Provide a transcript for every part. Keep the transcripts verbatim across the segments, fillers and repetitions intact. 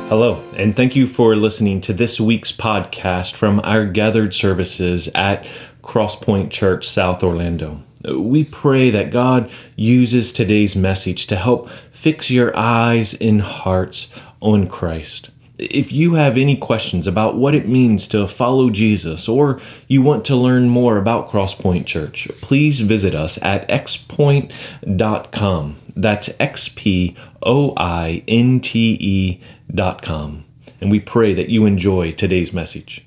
Hello, and thank you for listening to this week's podcast from our gathered services at Crosspoint Church, South Orlando. We pray that God uses today's message to help fix your eyes and hearts on Christ. If you have any questions about what it means to follow Jesus, or you want to learn more about Crosspoint Church, please visit us at x point dot com. That's X P O I N T E dot com. And we pray that you enjoy today's message.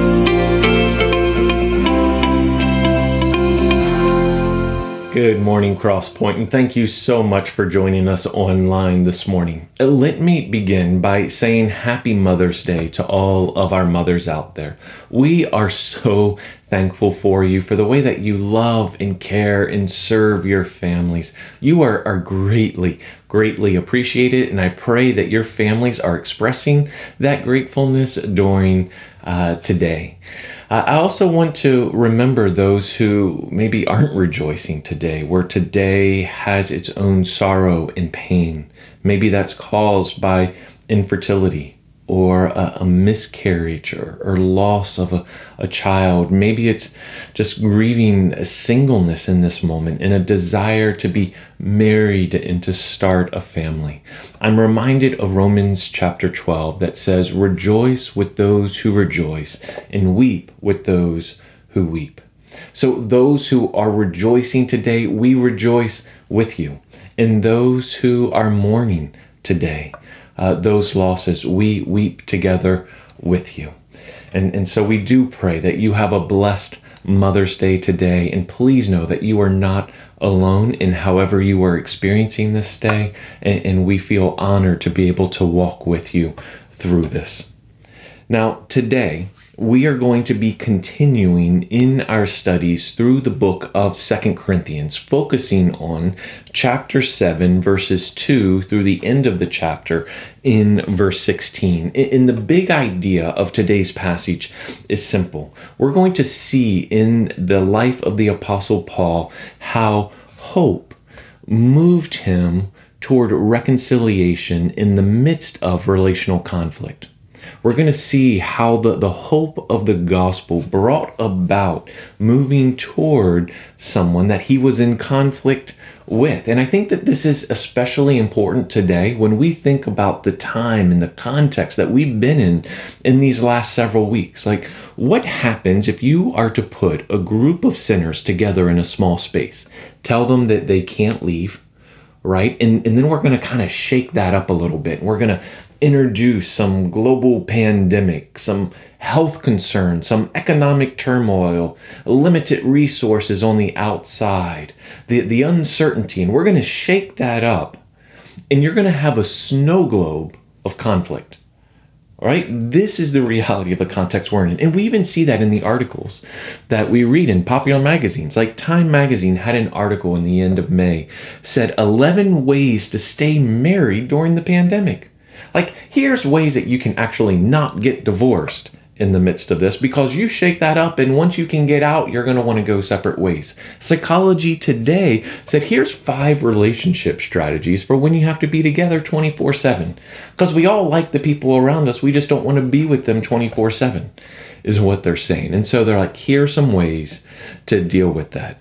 Good morning, Crosspoint, and thank you so much for joining us online this morning. Let me begin by saying Happy Mother's Day to all of our mothers out there. We are so thankful for you, for the way that you love and care and serve your families. You are, are greatly, greatly appreciated, and I pray that your families are expressing that gratefulness during uh, today. Uh, I also want to remember those who maybe aren't rejoicing today, where today has its own sorrow and pain. Maybe that's caused by infertility, or a, a miscarriage, or, or loss of a, a child. Maybe it's just grieving a singleness in this moment and a desire to be married and to start a family. I'm reminded of Romans chapter twelve that says, "Rejoice with those who rejoice and weep with those who weep." So those who are rejoicing today, we rejoice with you. And those who are mourning today, Uh, those losses, we weep together with you. And, and so we do pray that you have a blessed Mother's Day today. And please know that you are not alone in however you are experiencing this day. And, and we feel honored to be able to walk with you through this. Now, today, we are going to be continuing in our studies through the book of Second Corinthians, focusing on chapter seven, verses two through the end of the chapter in verse sixteen. And the big idea of today's passage is simple. We're going to see in the life of the Apostle Paul how hope moved him toward reconciliation in the midst of relational conflict. We're going to see how the, the hope of the gospel brought about moving toward someone that he was in conflict with. And I think that this is especially important today when we think about the time and the context that we've been in in these last several weeks. Like, what happens if you are to put a group of sinners together in a small space, tell them that they can't leave, right? And, and then we're going to kind of shake that up a little bit. We're going to introduce some global pandemic, some health concerns, some economic turmoil, limited resources on the outside, the, the uncertainty, and we're going to shake that up, and you're going to have a snow globe of conflict, right? This is the reality of the context we're in. And we even see that in the articles that we read in popular magazines. Like Time magazine had an article in the end of May, said eleven ways to stay married during the pandemic. Like, here's ways that you can actually not get divorced in the midst of this, because you shake that up, and once you can get out, you're going to want to go separate ways. Psychology Today said, here's five relationship strategies for when you have to be together twenty-four seven. Because we all like the people around us, we just don't want to be with them twenty-four seven, is what they're saying. And so they're like, here's some ways to deal with that.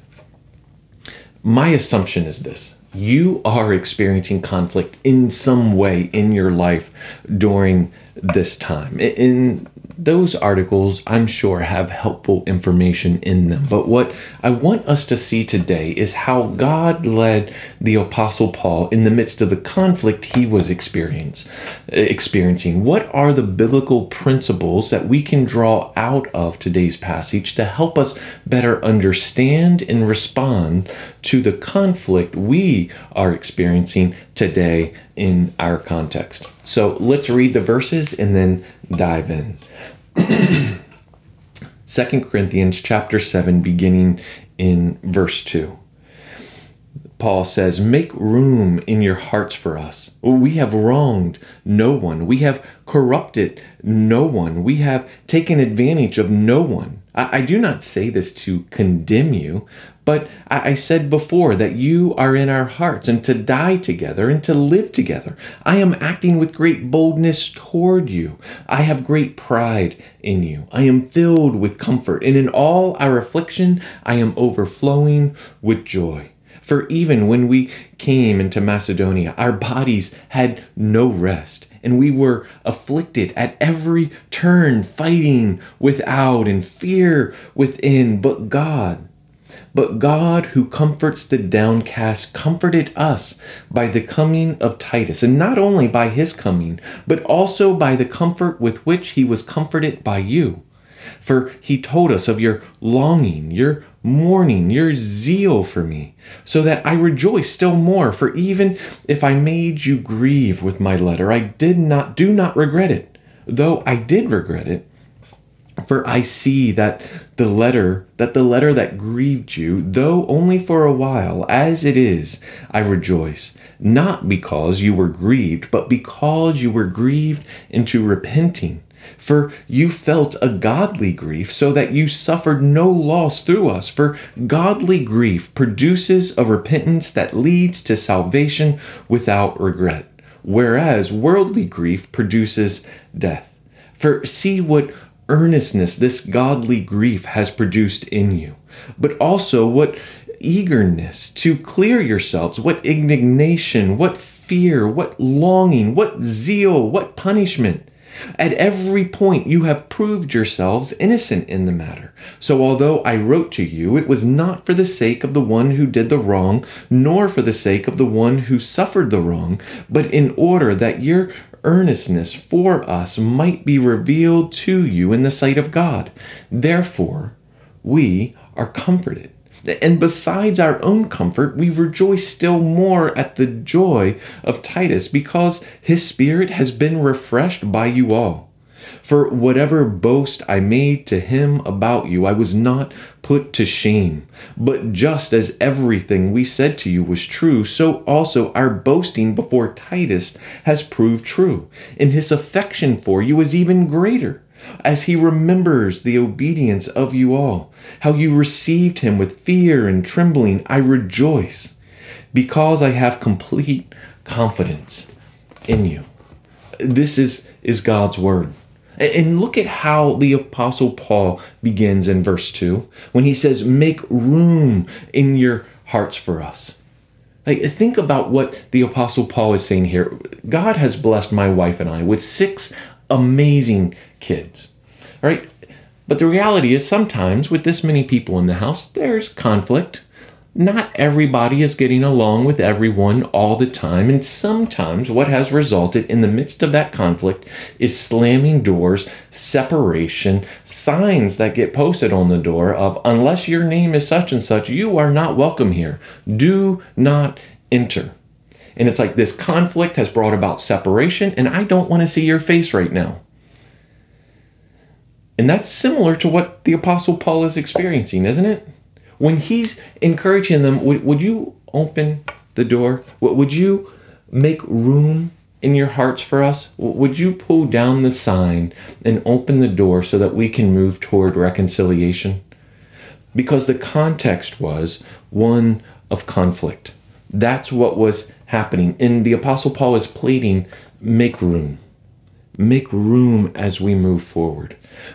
My assumption is this. You are experiencing conflict in some way in your life during this time. In those articles, I'm sure, have helpful information in them. But what I want us to see today is how God led the Apostle Paul in the midst of the conflict he was experience, experiencing. What are the biblical principles that we can draw out of today's passage to help us better understand and respond to the conflict we are experiencing today in our context? So let's read the verses and then dive in. Second Corinthians chapter seven, beginning in verse two. Paul says, "Make room in your hearts for us. We have wronged no one. We have corrupted no one. We have taken advantage of no one. I, I do not say this to condemn you, but But I said before that you are in our hearts, and to die together and to live together. I am acting with great boldness toward you. I have great pride in you. I am filled with comfort, and in all our affliction, I am overflowing with joy. For even when we came into Macedonia, our bodies had no rest, and we were afflicted at every turn, fighting without and fear within. But God, but God who comforts the downcast, comforted us by the coming of Titus, and not only by his coming, but also by the comfort with which he was comforted by you. For he told us of your longing, your mourning, your zeal for me, so that I rejoice still more. For even if I made you grieve with my letter, I did not, do not regret it, though I did regret it. For I see that the letter, that the letter that grieved you, though only for a while, as it is, I rejoice, not because you were grieved, but because you were grieved into repenting. For you felt a godly grief, so that you suffered no loss through us. For godly grief produces a repentance that leads to salvation without regret, whereas worldly grief produces death. For see what earnestness this godly grief has produced in you, but also what eagerness to clear yourselves, what indignation, what fear, what longing, what zeal, what punishment. At every point you have proved yourselves innocent in the matter. So although I wrote to you, it was not for the sake of the one who did the wrong, nor for the sake of the one who suffered the wrong, but in order that your earnestness for us might be revealed to you in the sight of God. Therefore, we are comforted. And besides our own comfort, we rejoice still more at the joy of Titus, because his spirit has been refreshed by you all. For whatever boast I made to him about you, I was not put to shame. But just as everything we said to you was true, so also our boasting before Titus has proved true. And his affection for you is even greater, as he remembers the obedience of you all, how you received him with fear and trembling. I rejoice, because I have complete confidence in you. This is, is God's word. And look at how the Apostle Paul begins in verse two, when he says, make room in your hearts for us. Like, think about what the Apostle Paul is saying here. God has blessed my wife and I with six amazing kids, right? But the reality is, sometimes with this many people in the house, there's conflict. Not everybody is getting along with everyone all the time. And sometimes what has resulted in the midst of that conflict is slamming doors, separation, signs that get posted on the door of, unless your name is such and such, you are not welcome here. Do not enter. And it's like this conflict has brought about separation, and I don't want to see your face right now. And that's similar to what the Apostle Paul is experiencing, isn't it? When he's encouraging them, would, would you open the door? Would you make room in your hearts for us? Would you pull down the sign and open the door so that we can move toward reconciliation? Because the context was one of conflict. That's what was happening. And the Apostle Paul is pleading, make room. Make room as we move forward.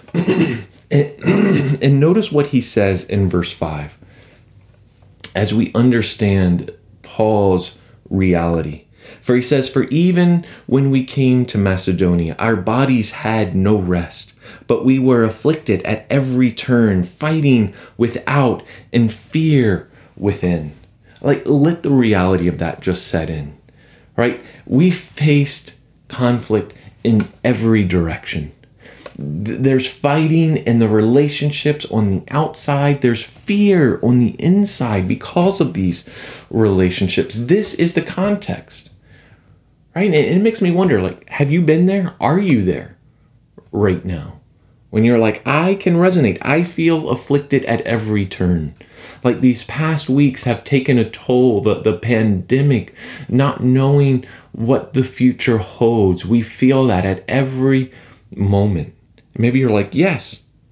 and, and notice what he says in verse five. As we understand Paul's reality. For he says, for even when we came to Macedonia, our bodies had no rest, but we were afflicted at every turn, fighting without and fear within. Like, let the reality of that just set in, right? We faced conflict in every direction. There's fighting in the relationships on the outside. There's fear on the inside because of these relationships. This is the context, right? And it makes me wonder, like, have you been there? Are you there right now? When you're like, I can resonate. I feel afflicted at every turn. Like, these past weeks have taken a toll. The, the pandemic, not knowing what the future holds. We feel that at every moment. Maybe you're like, yes,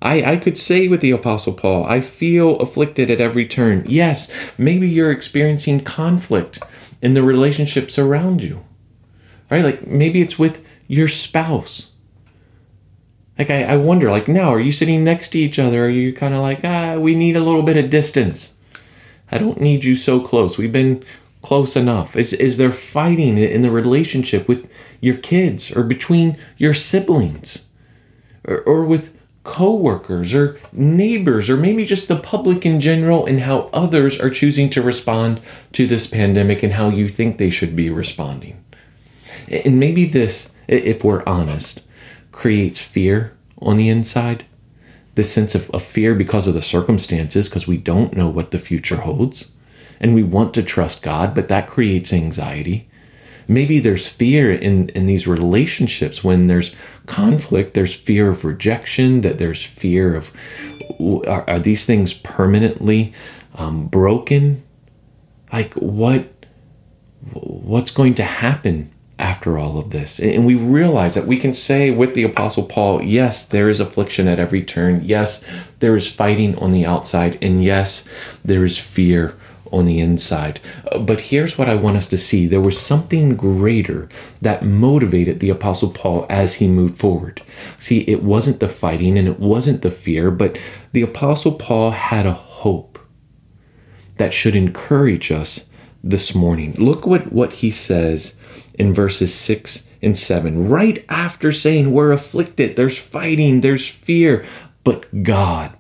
I, I could say with the Apostle Paul, I feel afflicted at every turn. Yes, maybe you're experiencing conflict in the relationships around you, right? Like maybe it's with your spouse. Like I, I wonder, like now, are you sitting next to each other? Are you kind of like, ah, we need a little bit of distance. I don't need you so close. We've been close enough. Is, is there fighting in the relationship with your kids or between your siblings or, or with coworkers or neighbors or maybe just the public in general and how others are choosing to respond to this pandemic and how you think they should be responding? And maybe this, if we're honest, creates fear on the inside, this sense of, of fear because of the circumstances, because we don't know what the future holds. And we want to trust God, but that creates anxiety. Maybe there's fear in, in these relationships when there's conflict. There's fear of rejection, that there's fear of, are, are these things permanently um, broken? Like what, what's going to happen after all of this? And we realize that we can say with the Apostle Paul, yes, there is affliction at every turn. Yes, there is fighting on the outside. And yes, there is fear on the inside. But here's what I want us to see. There was something greater that motivated the Apostle Paul as he moved forward. See, it wasn't the fighting and it wasn't the fear, but the Apostle Paul had a hope that should encourage us this morning. Look what, what he says in verses six and seven, right after saying we're afflicted, there's fighting, there's fear, but God,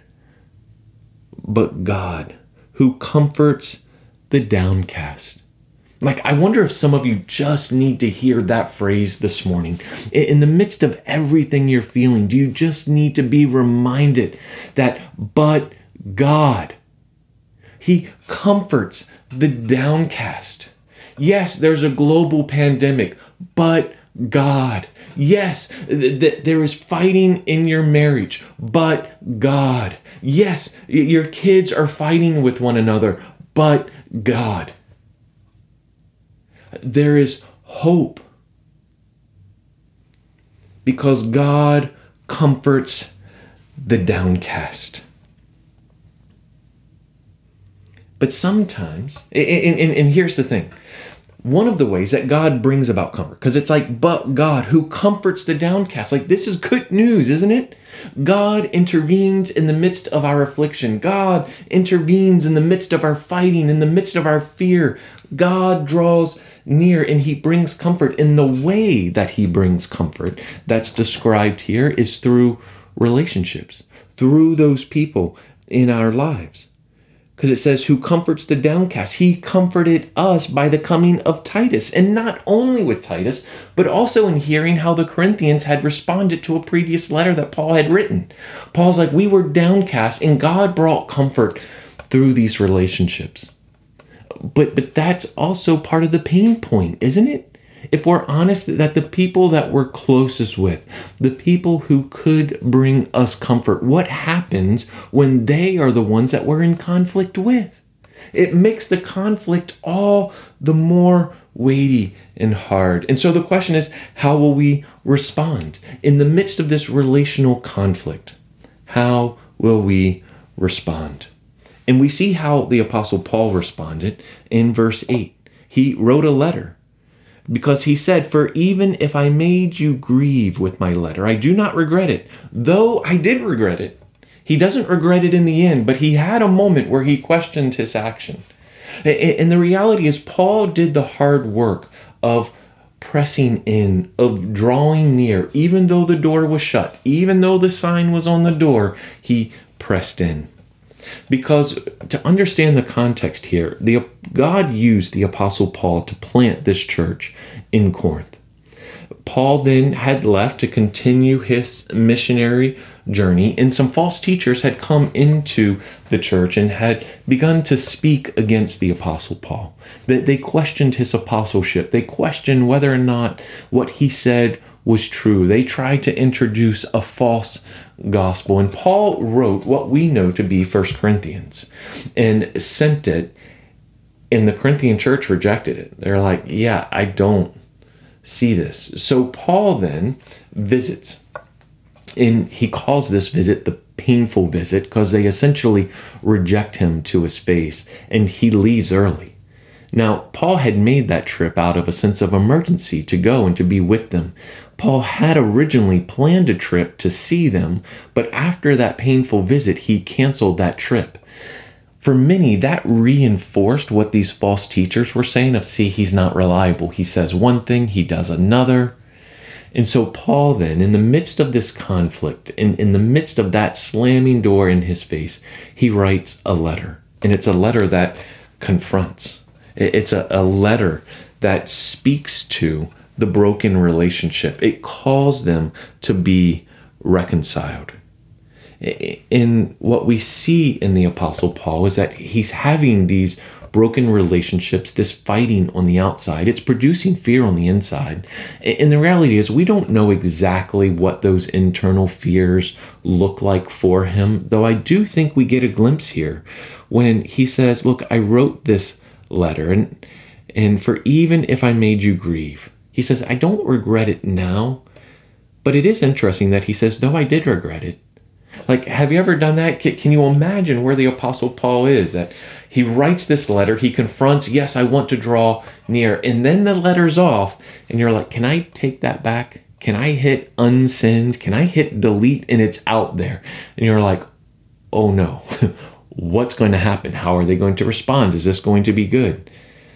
but God who comforts the downcast. Like, I wonder if some of you just need to hear that phrase this morning. In the midst of everything you're feeling, do you just need to be reminded that, but God, He comforts the downcast. Yes, there's a global pandemic, but God. Yes, th- th- there is fighting in your marriage, but God. Yes, your kids are fighting with one another, but God. There is hope because God comforts the downcast. But sometimes, and, and, and here's the thing, one of the ways that God brings about comfort, because it's like, but God who comforts the downcast. Like, this is good news, isn't it? God intervenes in the midst of our affliction. God intervenes in the midst of our fighting, in the midst of our fear. God draws near and He brings comfort. In the way that He brings comfort that's described here is through relationships, through those people in our lives. Because it says, who comforts the downcast. He comforted us by the coming of Titus. And not only with Titus, but also in hearing how the Corinthians had responded to a previous letter that Paul had written. Paul's like, we were downcast and God brought comfort through these relationships. But, but that's also part of the pain point, isn't it? If we're honest, that the people that we're closest with, the people who could bring us comfort, what happens when they are the ones that we're in conflict with? It makes the conflict all the more weighty and hard. And so the question is, how will we respond in the midst of this relational conflict? How will we respond? And we see how the Apostle Paul responded in verse eight. He wrote a letter. Because he said, for even if I made you grieve with my letter, I do not regret it, though I did regret it. He doesn't regret it in the end, but he had a moment where he questioned his action. And the reality is, Paul did the hard work of pressing in, of drawing near, even though the door was shut, even though the sign was on the door, he pressed in. Because to understand the context here, the, God used the Apostle Paul to plant this church in Corinth. Paul then had left to continue his missionary journey, and some false teachers had come into the church and had begun to speak against the Apostle Paul. They, they questioned his apostleship. They questioned whether or not what he said was true. They tried to introduce a false gospel. And Paul wrote what we know to be First Corinthians and sent it, and the Corinthian church rejected it. They're like, yeah, I don't see this. So Paul then visits And he calls this visit the painful visit because they essentially reject him to his face, and he leaves early. Now, Paul had made that trip out of a sense of emergency to go and to be with them. Paul had originally planned a trip to see them, but after that painful visit, he canceled that trip. For many, that reinforced what these false teachers were saying of, see, he's not reliable. He says one thing, he does another. And so Paul then, in the midst of this conflict, in, in the midst of that slamming door in his face, he writes a letter. And it's a letter that confronts. It's a, a letter that speaks to the broken relationship. It calls them to be reconciled. And what we see in the Apostle Paul is that he's having these broken relationships, this fighting on the outside. It's producing fear on the inside. And the reality is we don't know exactly what those internal fears look like for him, though I do think we get a glimpse here when he says, look, I wrote this letter, and and for even if I made you grieve, he says, I don't regret it now. But it is interesting that he says, though I did regret it. Like, have you ever done that? Can you imagine where the Apostle Paul is? That he writes this letter, he confronts, yes, I want to draw near, and then the letter's off, and you're like, can I take that back? Can I hit unsend? Can I hit delete? And it's out there. And you're like, oh no, what's going to happen? How are they going to respond? Is this going to be good?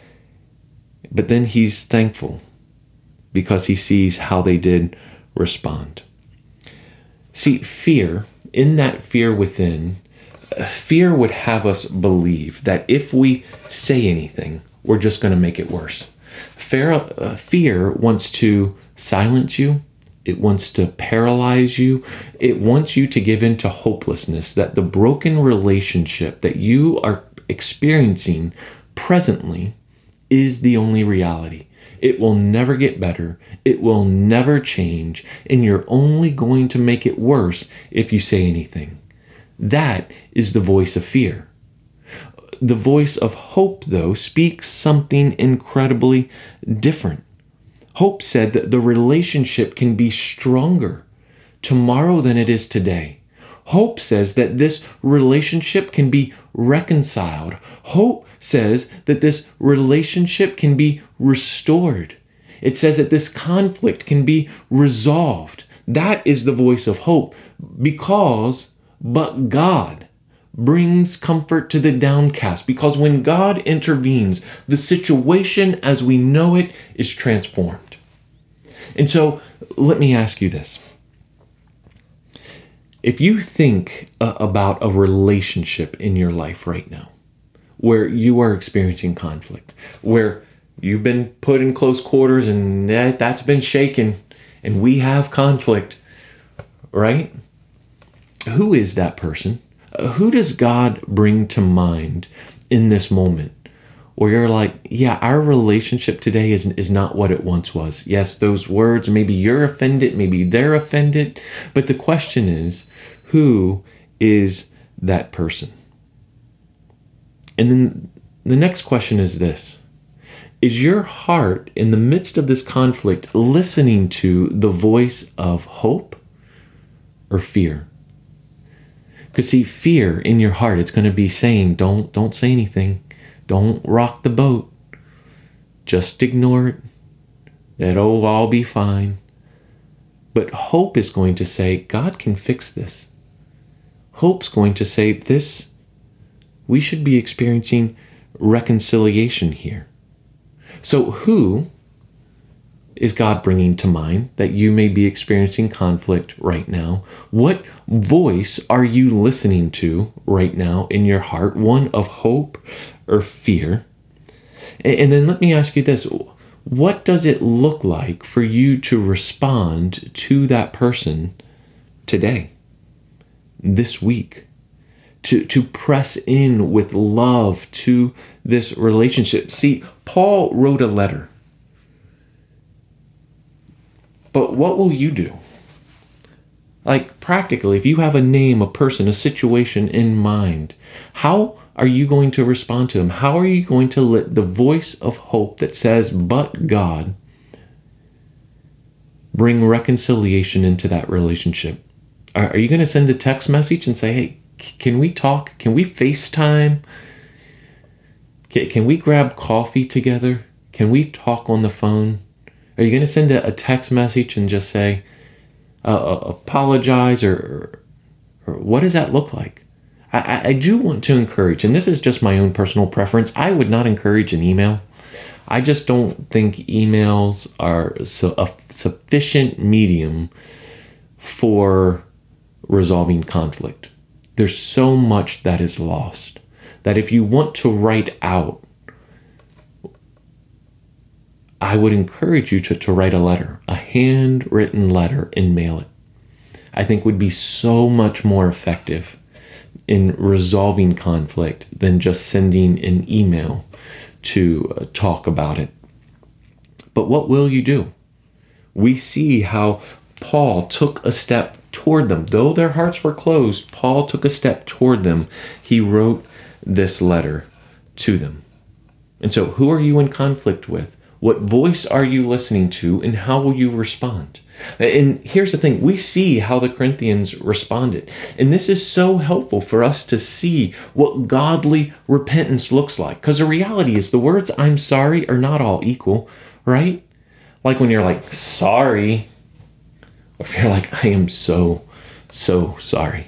But then he's thankful because he sees how they did respond. See, fear, in that fear within, fear would have us believe that if we say anything, we're just going to make it worse. Fear, uh, fear wants to silence you. It wants to paralyze you. It wants you to give in to hopelessness, that the broken relationship that you are experiencing presently is the only reality. It will never get better. It will never change. And you're only going to make it worse if you say anything. That is the voice of fear. The voice of hope, though, speaks something incredibly different. Hope said that the relationship can be stronger tomorrow than it is today. Hope says that this relationship can be reconciled. Hope says that this relationship can be restored. It says that this conflict can be resolved. That is the voice of hope, because but God brings comfort to the downcast, because when God intervenes, the situation as we know it is transformed. And so let me ask you this. If you think uh, about a relationship in your life right now, where you are experiencing conflict, where you've been put in close quarters and that, that's been shaken, and we have conflict, right? Who is that person? Uh, who does God bring to mind in this moment where you're like, yeah, our relationship today is, is not what it once was? Yes, those words, maybe you're offended, maybe they're offended, but the question is, who is that person? And then the next question is this. Is your heart in the midst of this conflict listening to the voice of hope or fear? Because see, fear in your heart, it's going to be saying, don't, don't say anything. Don't rock the boat. Just ignore it. It'll all be fine. But hope is going to say, God can fix this. Hope's going to say, this, we should be experiencing reconciliation here. So who is God bringing to mind that you may be experiencing conflict right now? What voice are you listening to right now in your heart? One of hope or fear? And then let me ask you this. What does it look like for you to respond to that person today, this week? To, to press in with love to this relationship. See, Paul wrote a letter. But what will you do? Like practically, if you have a name, a person, a situation in mind, how are you going to respond to him? How are you going to let the voice of hope that says, but God, bring reconciliation into that relationship? Are, are you going to send a text message and say, hey, c- can we talk? Can we FaceTime? Can, can we grab coffee together? Can we talk on the phone? Are you going to send a, a text message and just say, uh, apologize, or, or what does that look like? I, I do want to encourage, and this is just my own personal preference, I would not encourage an email. I just don't think emails are so, a sufficient medium for resolving conflict. There's so much that is lost that if you want to write out, I would encourage you to, to write a letter, a handwritten letter, and mail it. I think would be so much more effective in resolving conflict than just sending an email to uh, talk about it. But what will you do? We see how Paul took a step toward them. Though their hearts were closed, Paul took a step toward them. He wrote this letter to them. And so who are you in conflict with? What voice are you listening to, and how will you respond? And here's the thing, we see how the Corinthians responded. And this is so helpful for us to see what godly repentance looks like. Because the reality is the words I'm sorry are not all equal, right? Like when you're like, sorry, or if you're like, I am so, so sorry.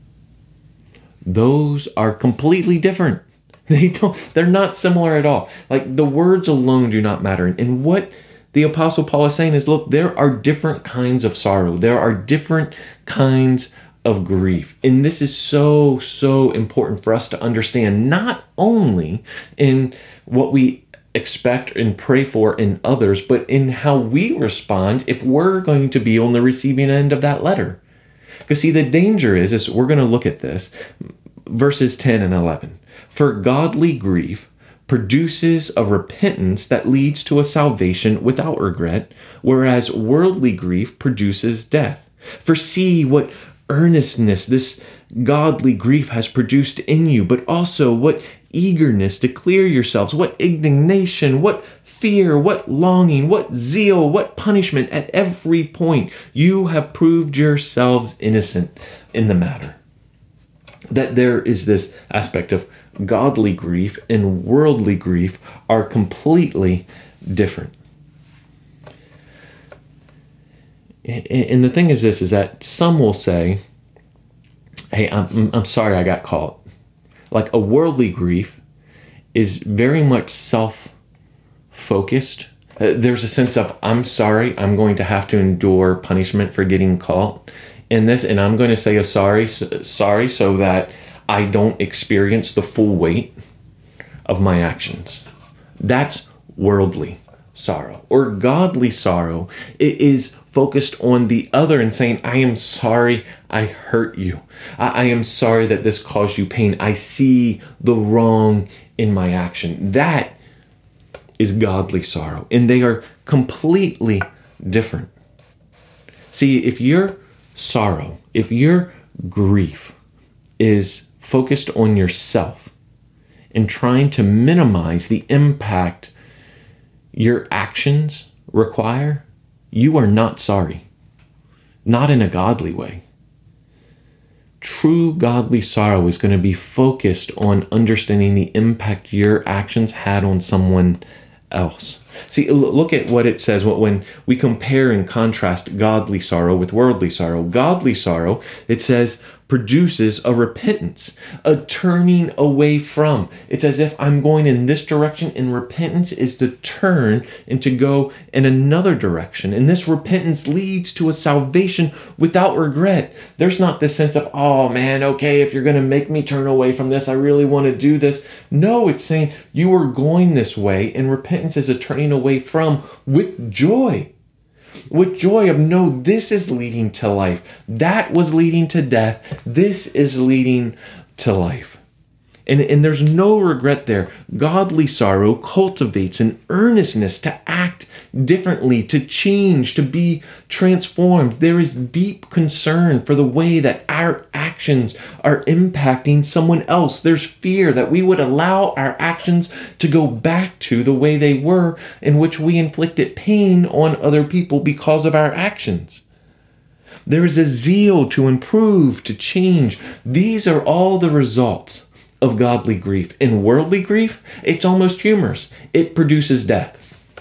Those are completely different. They don't, they're not similar at all. Like the words alone do not matter. And what the Apostle Paul is saying is, look, there are different kinds of sorrow. There are different kinds of grief. And this is so, so important for us to understand, not only in what we expect and pray for in others, but in how we respond if we're going to be on the receiving end of that letter. Because see, the danger is, is we're going to look at this, verses ten and eleven. For godly grief produces a repentance that leads to a salvation without regret, whereas worldly grief produces death. For see what earnestness this godly grief has produced in you, but also what eagerness to clear yourselves, what indignation, what fear, what longing, what zeal, what punishment. At every point you have proved yourselves innocent in the matter. That there is this aspect of godly grief and worldly grief are completely different. And the thing is this, is that some will say, hey, I'm, I'm sorry I got caught. Like a worldly grief is very much self-focused. Uh, there's a sense of, I'm sorry, I'm going to have to endure punishment for getting caught in this, and I'm going to say a sorry, sorry so that I don't experience the full weight of my actions. That's worldly sorrow. Or godly sorrow, it is focused on the other and saying, I am sorry I hurt you. I, I am sorry that this caused you pain. I see the wrong in my action. That is godly sorrow. And they are completely different. See, if your sorrow, if your grief is focused on yourself and trying to minimize the impact your actions require, you are not sorry. Not in a godly way. True godly sorrow is going to be focused on understanding the impact your actions had on someone else. See, look at what it says when we compare and contrast godly sorrow with worldly sorrow. Godly sorrow, it says, produces a repentance, a turning away from. It's as if I'm going in this direction, and repentance is to turn and to go in another direction. And this repentance leads to a salvation without regret. There's not this sense of, oh man, okay, if you're going to make me turn away from this, I really want to do this. No, it's saying you are going this way, and repentance is a turning away from with joy. With joy of, no, this is leading to life. That was leading to death. This is leading to life. And, and there's no regret there. Godly sorrow cultivates an earnestness to act differently, to change, to be transformed. There is deep concern for the way that our actions are impacting someone else. There's fear that we would allow our actions to go back to the way they were, in which we inflicted pain on other people because of our actions. There is a zeal to improve, to change. These are all the results of godly grief. In worldly grief, it's almost humorous. It produces death.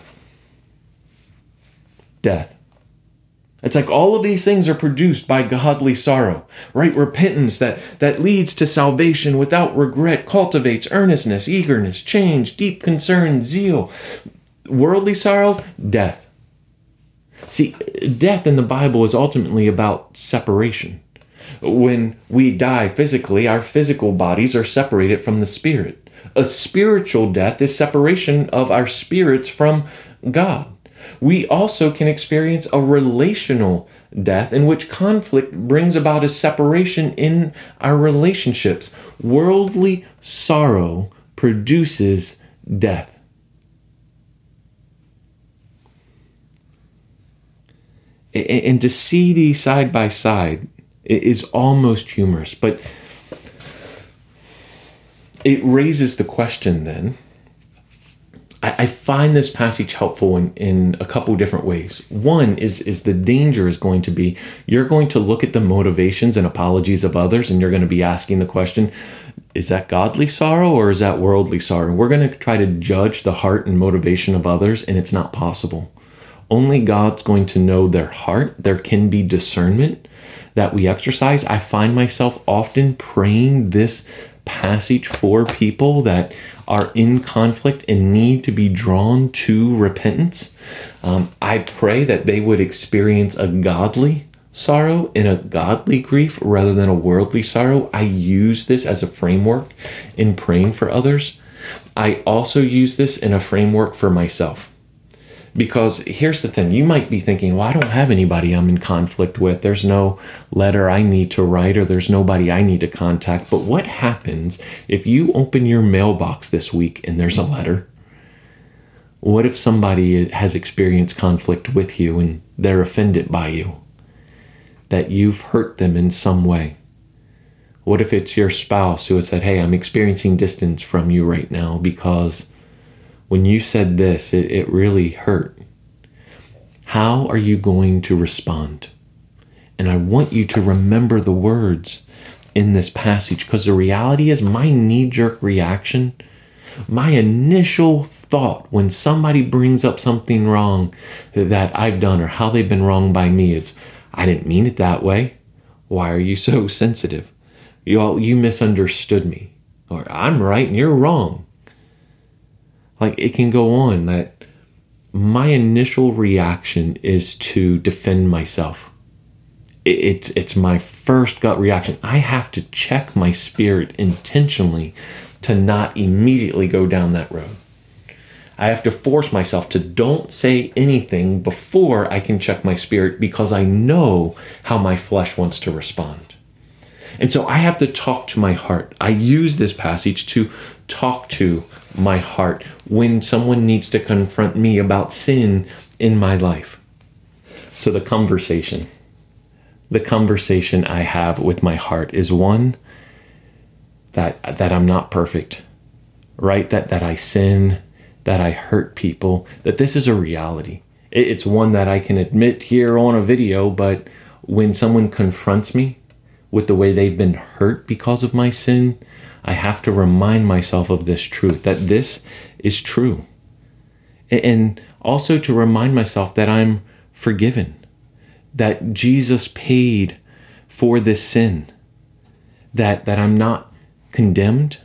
Death. It's like all of these things are produced by godly sorrow, right? Repentance that, that leads to salvation without regret, cultivates earnestness, eagerness, change, deep concern, zeal. Worldly sorrow, death. See, death in the Bible is ultimately about separation. When we die physically, our physical bodies are separated from the spirit. A spiritual death is separation of our spirits from God. We also can experience a relational death in which conflict brings about a separation in our relationships. Worldly sorrow produces death. And to see these side by side is almost humorous, but it raises the question then. I find this passage helpful in, in a couple different ways. One is, is the danger is going to be, you're going to look at the motivations and apologies of others, and you're going to be asking the question, is that godly sorrow or is that worldly sorrow? We're going to try to judge the heart and motivation of others, and it's not possible. Only God's going to know their heart. There can be discernment that we exercise. I find myself often praying this passage for people that are in conflict and need to be drawn to repentance. Um, I pray that they would experience a godly sorrow and a godly grief rather than a worldly sorrow. I use this as a framework in praying for others. I also use this in a framework for myself. Because here's the thing, you might be thinking, well, I don't have anybody I'm in conflict with. There's no letter I need to write, or there's nobody I need to contact. But what happens if you open your mailbox this week and there's a letter? What if somebody has experienced conflict with you and they're offended by you? That you've hurt them in some way? What if it's your spouse who has said, hey, I'm experiencing distance from you right now because when you said this, it, it really hurt. How are you going to respond? And I want you to remember the words in this passage, because the reality is my knee-jerk reaction, my initial thought when somebody brings up something wrong that I've done or how they've been wronged by me is, I didn't mean it that way. Why are you so sensitive? You all, you misunderstood me. Or I'm right and you're wrong. Like, it can go on that my initial reaction is to defend myself. It's, it's my first gut reaction. I have to check my spirit intentionally to not immediately go down that road. I have to force myself to don't say anything before I can check my spirit, because I know how my flesh wants to respond. And so I have to talk to my heart. I use this passage to talk to my heart when someone needs to confront me about sin in my life. So the conversation, the conversation I have with my heart is one that that I'm not perfect, right? That that I sin, that I hurt people, that this is a reality. It's one that I can admit here on a video, but when someone confronts me with the way they've been hurt because of my sin, I have to remind myself of this truth, that this is true. And also to remind myself that I'm forgiven, that Jesus paid for this sin, that, that I'm not condemned,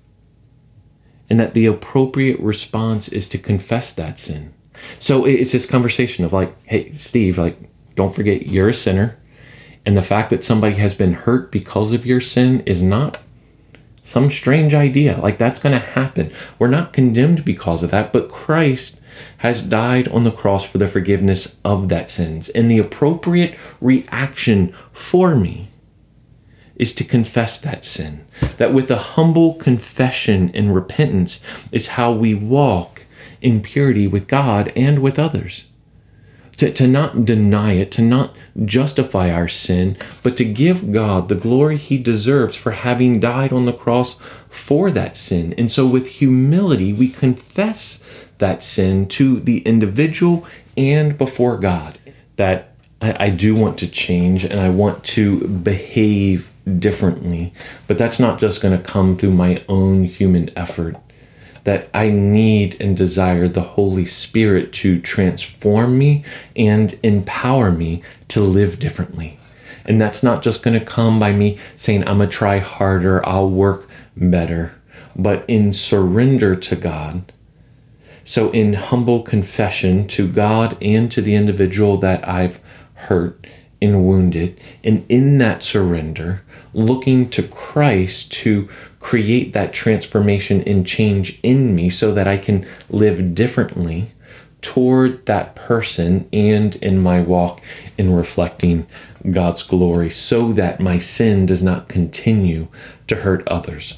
and that the appropriate response is to confess that sin. So it's this conversation of like, hey, Steve, like, don't forget you're a sinner. And the fact that somebody has been hurt because of your sin is not some strange idea. Like, that's going to happen. We're not condemned because of that, but Christ has died on the cross for the forgiveness of that sins. And the appropriate reaction for me is to confess that sin. That with a humble confession and repentance is how we walk in purity with God and with others. To, to not deny it, to not justify our sin, but to give God the glory he deserves for having died on the cross for that sin. And so with humility, we confess that sin to the individual and before God. That I, I do want to change and I want to behave differently, but that's not just going to come through my own human effort. That I need and desire the Holy Spirit to transform me and empower me to live differently. And that's not just going to come by me saying, I'm going to try harder, I'll work better, but in surrender to God. So in humble confession to God and to the individual that I've hurt and wounded, and in that surrender, looking to Christ to create that transformation and change in me so that I can live differently toward that person and in my walk in reflecting God's glory so that my sin does not continue to hurt others.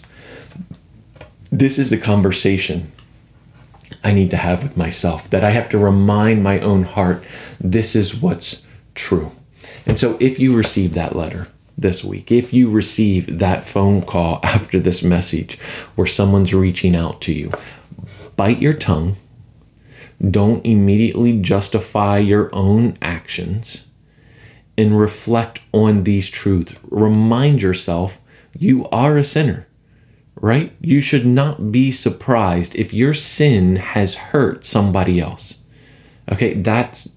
This is the conversation I need to have with myself, that I have to remind my own heart, this is what's true. And so if you receive that letter this week, if you receive that phone call after this message where someone's reaching out to you, bite your tongue. Don't immediately justify your own actions and reflect on these truths. Remind yourself you are a sinner, right? You should not be surprised if your sin has hurt somebody else. Okay, that's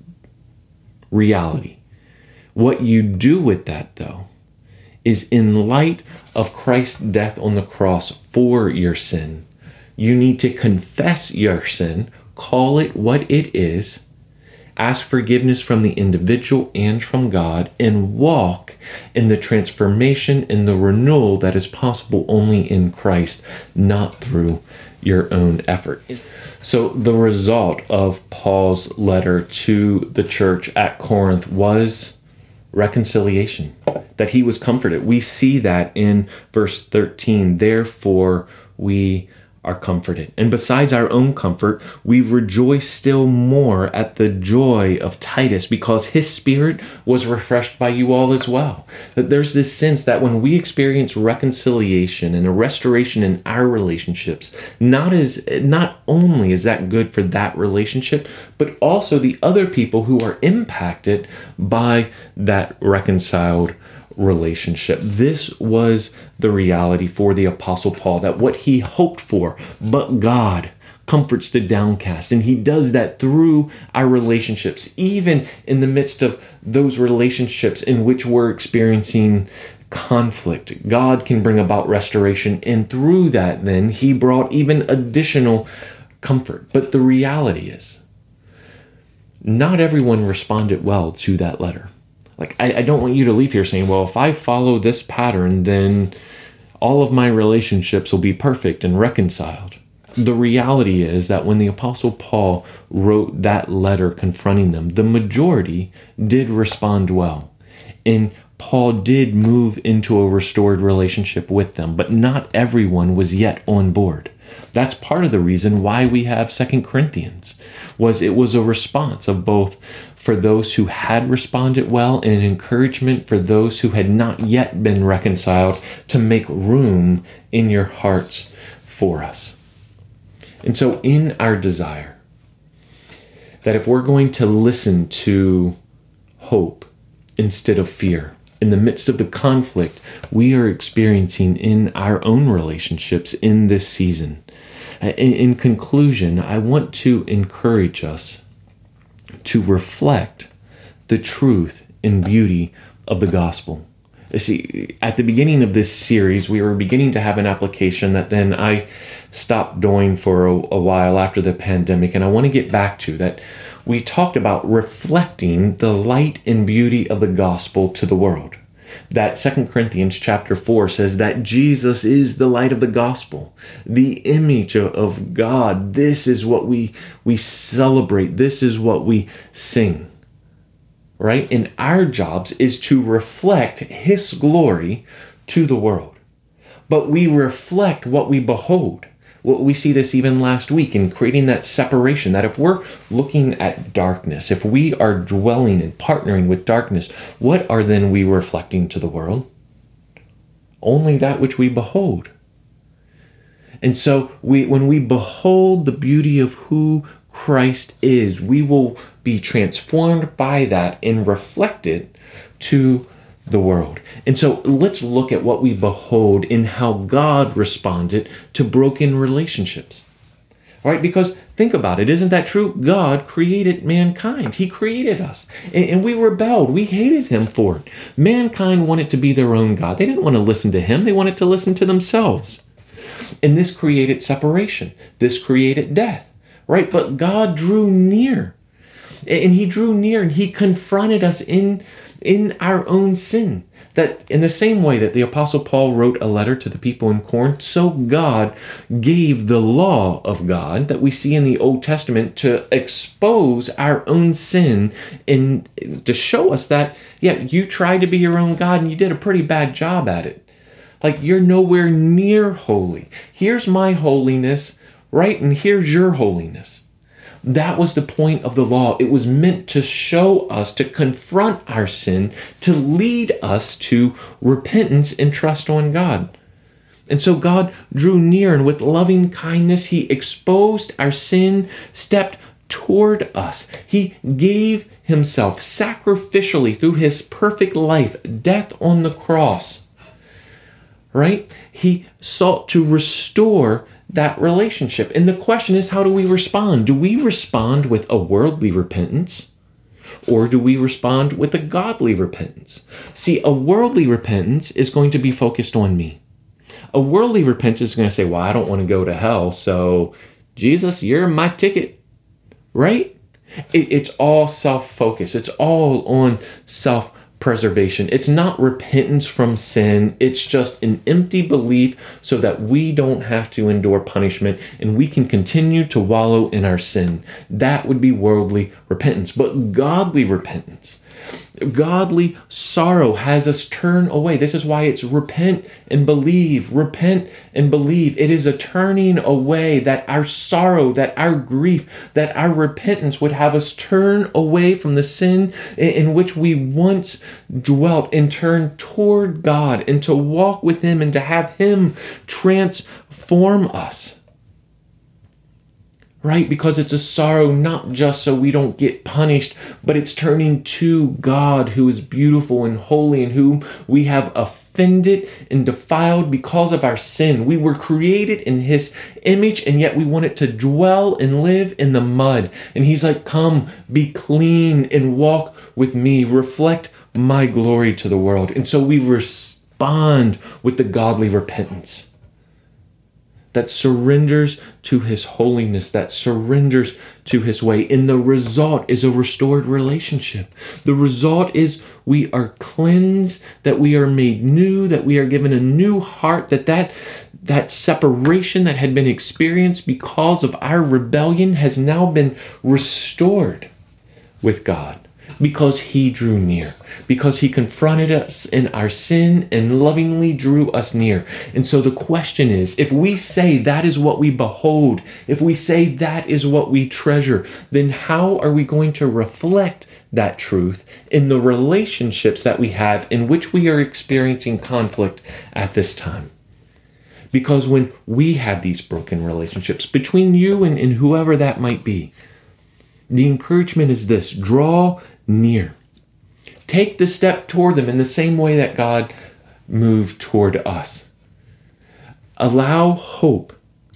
reality. What you do with that, though, is in light of Christ's death on the cross for your sin, you need to confess your sin, call it what it is, ask forgiveness from the individual and from God, and walk in the transformation and the renewal that is possible only in Christ, not through your own effort. So the result of Paul's letter to the church at Corinth was reconciliation, that he was comforted. We see that in verse thirteen. Therefore, we are comforted. And besides our own comfort, we rejoice still more at the joy of Titus because his spirit was refreshed by you all as well. That there's this sense that when we experience reconciliation and a restoration in our relationships, not as not only is that good for that relationship, but also the other people who are impacted by that reconciled relationship. This was the reality for the Apostle Paul, that what he hoped for, but God comforts the downcast. And he does that through our relationships, even in the midst of those relationships in which we're experiencing conflict. God can bring about restoration. And through that, then, he brought even additional comfort. But the reality is, not everyone responded well to that letter. Like, I, I don't want you to leave here saying, well, if I follow this pattern, then all of my relationships will be perfect and reconciled. The reality is that when the Apostle Paul wrote that letter confronting them, the majority did respond well. And Paul did move into a restored relationship with them, but not everyone was yet on board. That's part of the reason why we have Second Corinthians, was it was a response of both for those who had responded well and an encouragement for those who had not yet been reconciled to make room in your hearts for us. And so in our desire that if we're going to listen to hope instead of fear, in the midst of the conflict we are experiencing in our own relationships in this season. In, in conclusion, I want to encourage us to reflect the truth and beauty of the gospel. You see, at the beginning of this series, we were beginning to have an application that then I stopped doing for a, a while after the pandemic, and I want to get back to that. We talked about reflecting the light and beauty of the gospel to the world. That Second Corinthians chapter four says that Jesus is the light of the gospel, the image of God. This is what we, we celebrate. This is what we sing, right? And our jobs is to reflect his glory to the world. But we reflect what we behold. Well, we see this even last week in creating that separation, that if we're looking at darkness, if we are dwelling and partnering with darkness, what are then we reflecting to the world? Only that which we behold. And so we, when we behold the beauty of who Christ is, we will be transformed by that and reflected to the world. And so let's look at what we behold in how God responded to broken relationships. All right, because think about it. Isn't that true? God created mankind. He created us. And, and we rebelled. We hated him for it. Mankind wanted to be their own God. They didn't want to listen to him. They wanted to listen to themselves. And this created separation. This created death. Right? But God drew near. And he drew near and he confronted us in, in our own sin. That in the same way that the Apostle Paul wrote a letter to the people in Corinth, so God gave the law of God that we see in the Old Testament to expose our own sin and to show us that, yeah, you tried to be your own God and you did a pretty bad job at it. Like, you're nowhere near holy. Here's my holiness, right? And here's your holiness. That was the point of the law. It was meant to show us, to confront our sin, to lead us to repentance and trust on God. And so God drew near, and with loving kindness, he exposed our sin, stepped toward us. He gave himself sacrificially through his perfect life, death on the cross. Right? He sought to restore that relationship. And the question is, how do we respond? Do we respond with a worldly repentance? Or do we respond with a godly repentance? See, a worldly repentance is going to be focused on me. A worldly repentance is going to say, well, I don't want to go to hell, so Jesus, you're my ticket. Right? It, it's all self-focused. It's all on self preservation. It's not repentance from sin. It's just an empty belief so that we don't have to endure punishment and we can continue to wallow in our sin. That would be worldly repentance. But godly repentance, godly sorrow has us turn away. This is why it's repent and believe, repent and believe. It is a turning away, that our sorrow, that our grief, that our repentance would have us turn away from the sin in which we once dwelt and turn toward God and to walk with him and to have him transform us. Right? Because it's a sorrow not just so we don't get punished, but it's turning to God, who is beautiful and holy and whom we have offended and defiled because of our sin. We were created in his image, and yet we wanted to dwell and live in the mud. And he's like, come, be clean and walk with me. Reflect my glory to the world. And so we respond with the godly repentance that surrenders to his holiness, that surrenders to his way. And the result is a restored relationship. The result is we are cleansed, that we are made new, that we are given a new heart, that that, that separation that had been experienced because of our rebellion has now been restored with God. Because he drew near, because he confronted us in our sin and lovingly drew us near. And so the question is, if we say that is what we behold, if we say that is what we treasure, then how are we going to reflect that truth in the relationships that we have in which we are experiencing conflict at this time? Because when we have these broken relationships between you and, and whoever that might be, the encouragement is this: draw near. Take the step toward them in the same way that God moved toward us. Allow hope,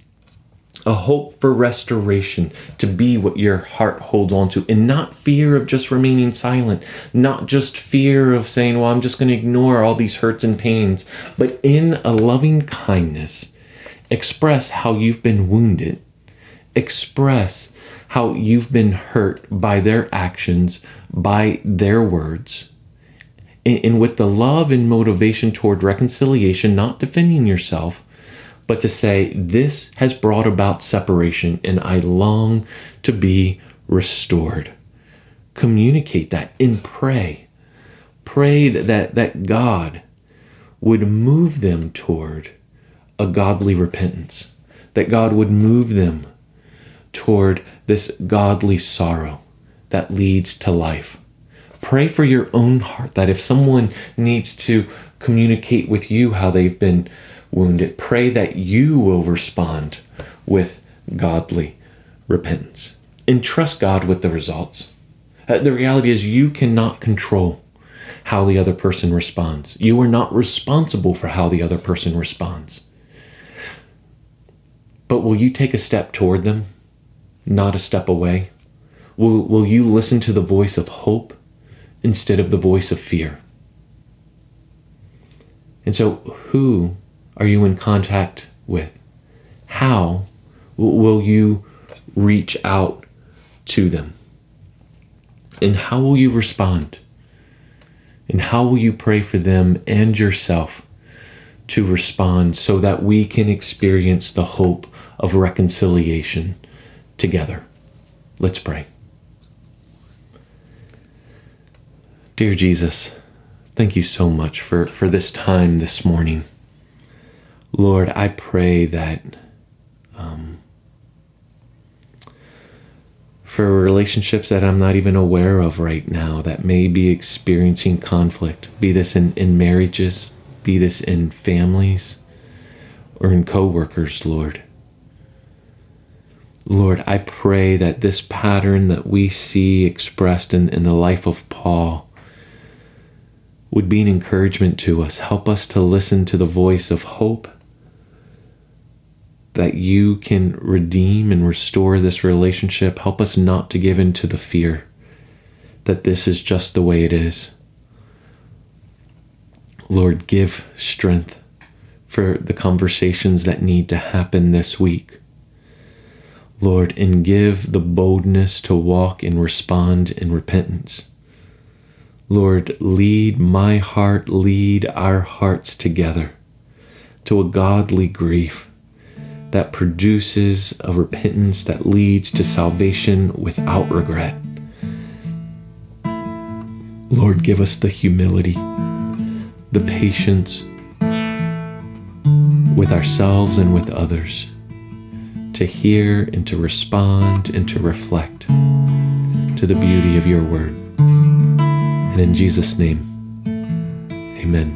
a hope for restoration, to be what your heart holds on to, and not fear of just remaining silent, not just fear of saying, well, I'm just going to ignore all these hurts and pains, but in a loving kindness, express how you've been wounded, express how you've been hurt by their actions, by their words, and, and with the love and motivation toward reconciliation, not defending yourself, but to say, this has brought about separation and I long to be restored. Communicate that and pray. Pray that, that, that God would move them toward a godly repentance, that God would move them toward this godly sorrow that leads to life. Pray for your own heart, that if someone needs to communicate with you how they've been wounded, pray that you will respond with godly repentance. and trust God with the results. Uh, the reality is you cannot control how the other person responds. You are not responsible for how the other person responds. But will you take a step toward them, not a step away? Will, will you listen to the voice of hope instead of the voice of fear? And so who are you in contact with? How will you reach out to them? And how will you respond? And how will you pray for them and yourself to respond so that we can experience the hope of reconciliation together? Let's pray. Dear Jesus, thank you so much for, for this time this morning. Lord, I pray that um, for relationships that I'm not even aware of right now that may be experiencing conflict, be this in, in marriages, be this in families, or in co-workers, Lord. Lord, I pray that this pattern that we see expressed in, in the life of Paul would be an encouragement to us. Help us to listen to the voice of hope, that you can redeem and restore this relationship. Help us not to give in to the fear that this is just the way it is. Lord, give strength for the conversations that need to happen this week. Lord, and give the boldness to walk and respond in repentance. Lord, lead my heart, lead our hearts together to a godly grief that produces a repentance that leads to salvation without regret. Lord, give us the humility, the patience with ourselves and with others, to hear and to respond and to reflect to the beauty of your word. And in Jesus' name, amen.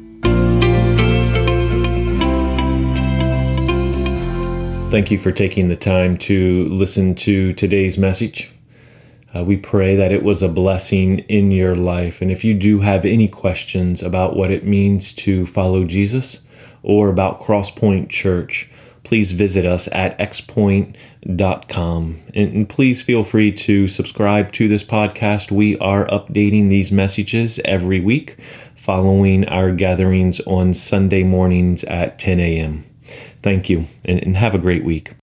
Thank you for taking the time to listen to today's message. Uh, we pray that it was a blessing in your life. And if you do have any questions about what it means to follow Jesus or about Crosspoint Church, please visit us at x point dot com. And, and please feel free to subscribe to this podcast. We are updating these messages every week following our gatherings on Sunday mornings at ten a.m. Thank you, and, and have a great week.